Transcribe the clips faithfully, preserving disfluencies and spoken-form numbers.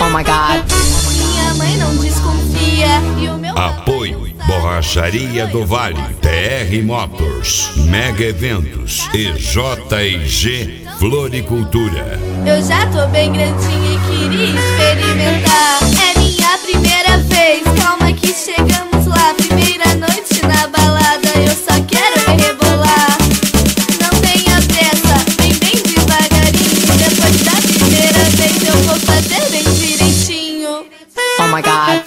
my God. Minha mãe não desconfia e o meu Apoio Borracharia do Vale, T R Motors, Mega Eventos e J e G Floricultura. Eu já tô bem grandinha e queria experimentar. É minha primeira vez, calma que chegamos lá. Primeira noite na balada, eu só quero me rebolar. Não tenha pressa, vem bem devagarinho. Depois da primeira vez eu vou fazer bem direitinho. Oh my God.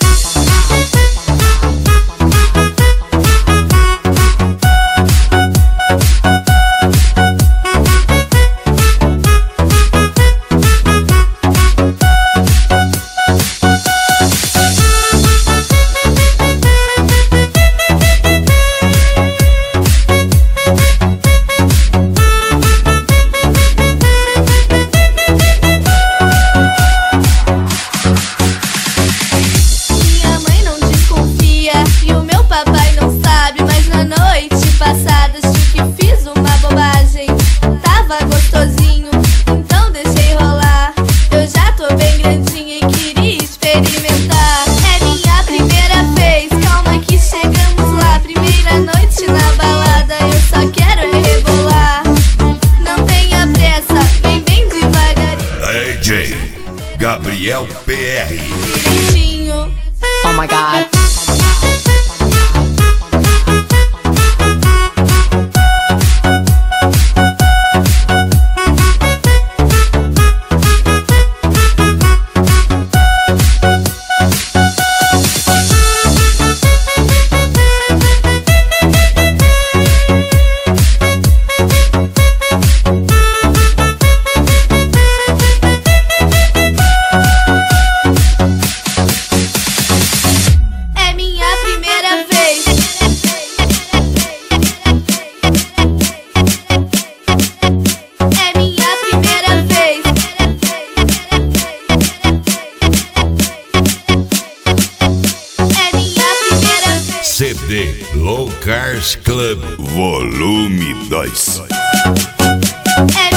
Gabriel P R. Oh my God. C D Low Cars Club Volume dois. É